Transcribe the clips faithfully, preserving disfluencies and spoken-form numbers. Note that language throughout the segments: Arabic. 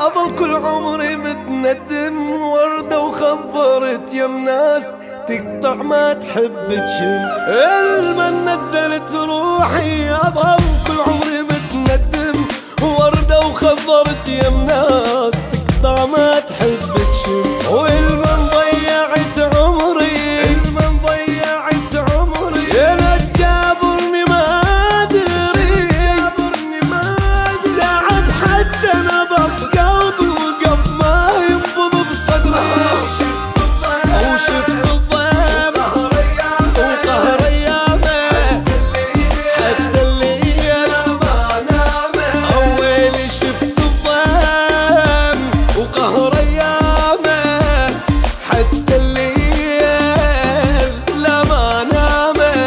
أظل كل عمري متندم، وردة وخبرت يم ناس تقطع ما تحب تشم. المن نزلت روحي أظل كل عمري متندم، وردة وخبرت يم ناس تقطع ما تحب تشم. والمن ضيعت عمري، المن ضيعت عمري، يا تجابرني ما أدري، تعب حتى نبض قلبي وقف ما ينبض بصدري. وشفت الضيم وقهر أيامه حتى الليل ما نامه. أولي شفت الضيم وقهر أيامه حتى الليل لا ما نامه.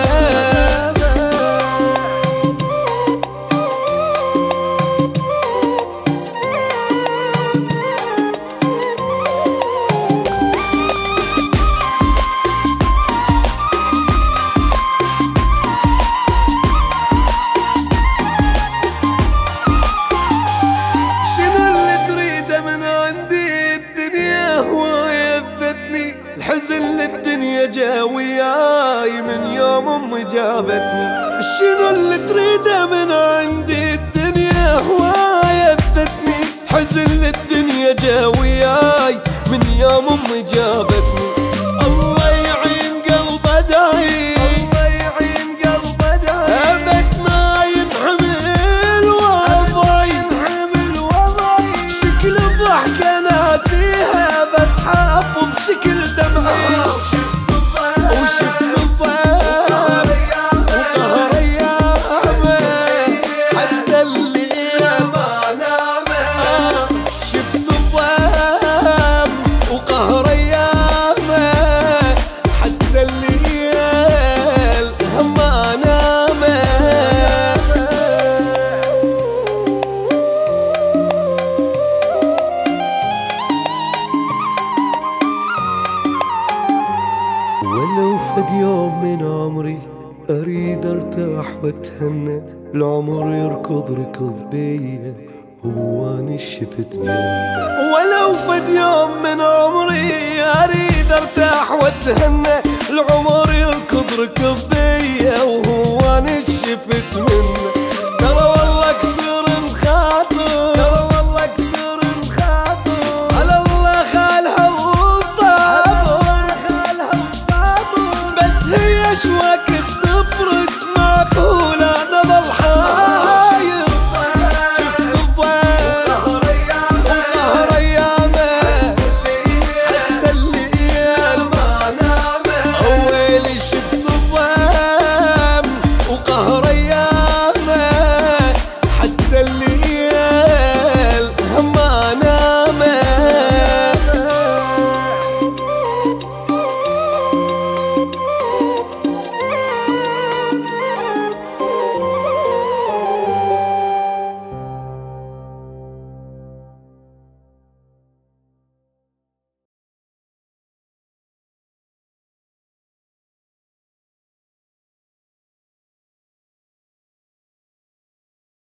الحزن للدنيا جا وياي من يوم امي جابتني. شنو اللي تريده من عندي؟ الدنيا هواية ذتني. حزن للدنيا جا وياي من يوم امي جابتني. الله يعين قلب ادعي، الله يعين قلب ادعي، ابد ما ينحمل وضعي، ينحمل وضعي. شكل ضحكة ناسيها بس حافظ شكل دمعي. وشفت الضيم وقهر أيامه حتى الليل ما نامه. شفت الضيم وقهر أيامه حتى الليل ما نامه. ولو فد يوم من عمري أريد أرتاح وأتهنى، العمر يركض ركض بيا وأنا شفت منه. ولو فد يوم من عمري أريد أرتاح وأتهنى، العمر يركض ركض بيا